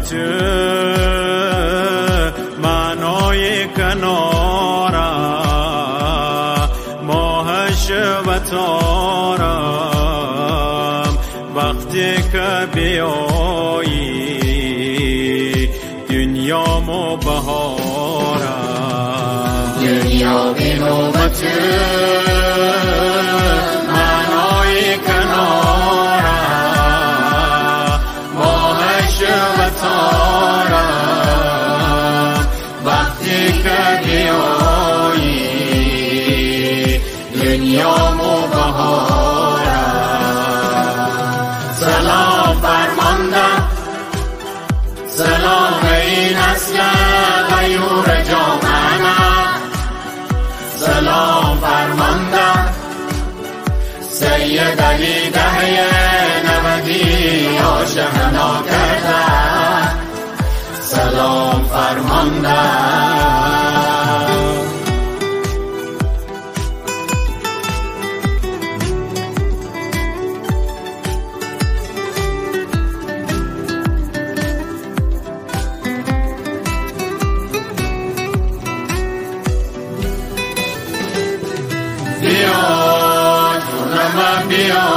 نوبت معنای کنارم ماهش و تارم وقتی که بیایی دنیامو بهارم دنیا بی نوبت معنای کنارم ماهش و تارم وقتی که بیایی دنیامو بهارم سلام فرماندم سلام ای نسل غیور جامعه سلام فرماندم سید علی دهه 90 آشنا کردم سلام فرماندم بیا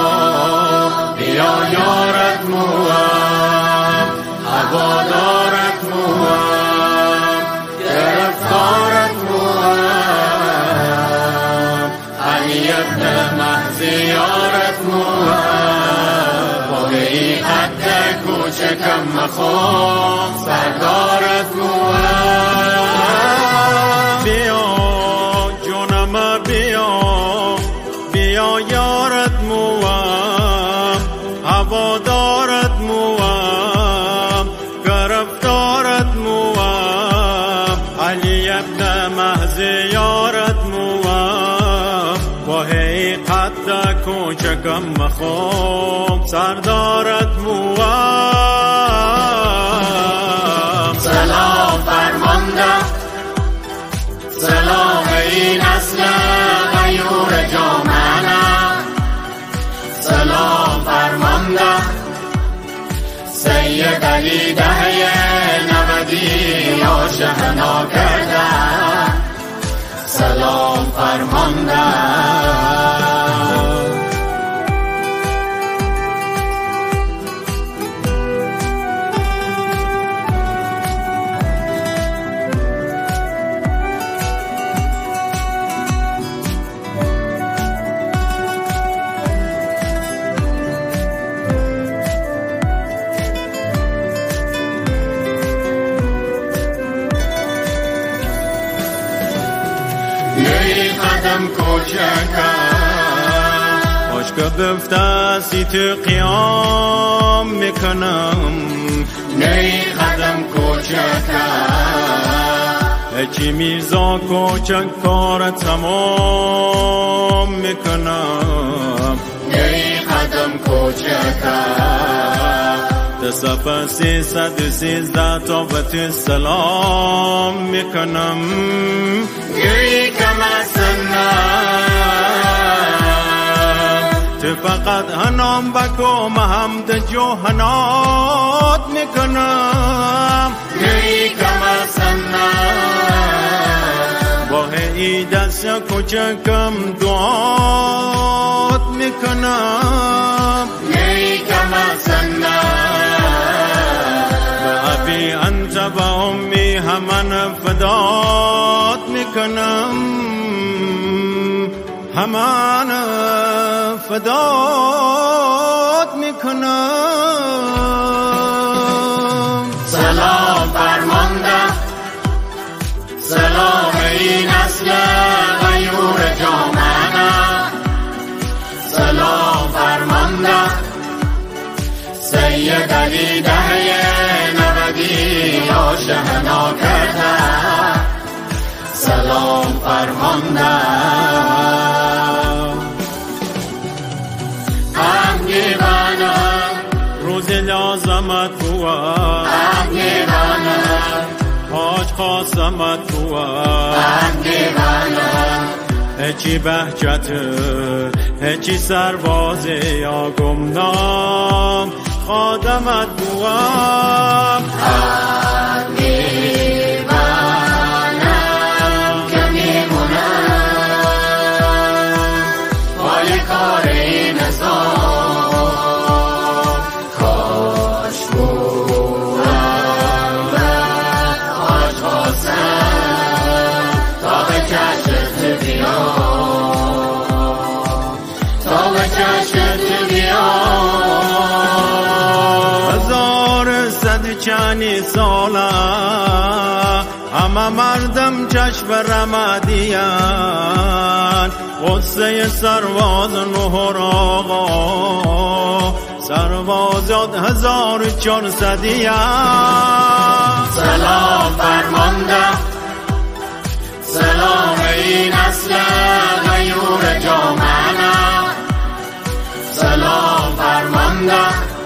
یارت موام هوادارت موام گرفتارت موام علی ابن مهدی یارت موام با ای قد کوچکم مخوام سردارت موام بیا جونم بیا یارت موام هوادارت موام گرفتارت موام علی ابن مهدی یارت موام با هی قد کوچکم مخوام سردارت موام سلام فرماندم سلام ای نسل غیور جامعه سلام فرماندم سید علی دهه 90 آشنا کردم سلام فرماندم قدم کوچکم باش که بفته تو قیام میکنم نی قدم کوچکم هچی میرزا کوچک کار تمام میکنم نی قدم کوچکم صفحه 313 تا به سلام میکنم گری کم تو فقط هنام بکو محمد جوهنات میکنم گری کم با ای دست کوچکم دعات میکنم گری کم ابی انت و امی همان فدات میکنم همان فدات میکنم سلام فرماندم سلام ای نسل غیور جامعه سلام فرماندم سید علی دهه 90 آشنا کردم سلام فرماندم روز لازمت بوا حاج خواستمت بوا هچی بهجت هچی سرباز یا گمنام خادمت بوام هر میبنم که میمونم پای کار این حساب کاش بودم به آج خواستم تا به چشمت بیام تا به چشمت بیام چنی ساله همه مردم چشم رمدیان قصه سرواز نهر آقا سربازات 1400 سلام فرمانده سلام این اصل غیور جامعنا سلام فرمانده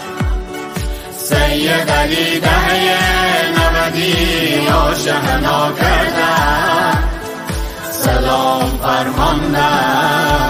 سید علی دهه 90 آشنا کرده سلام فرمانده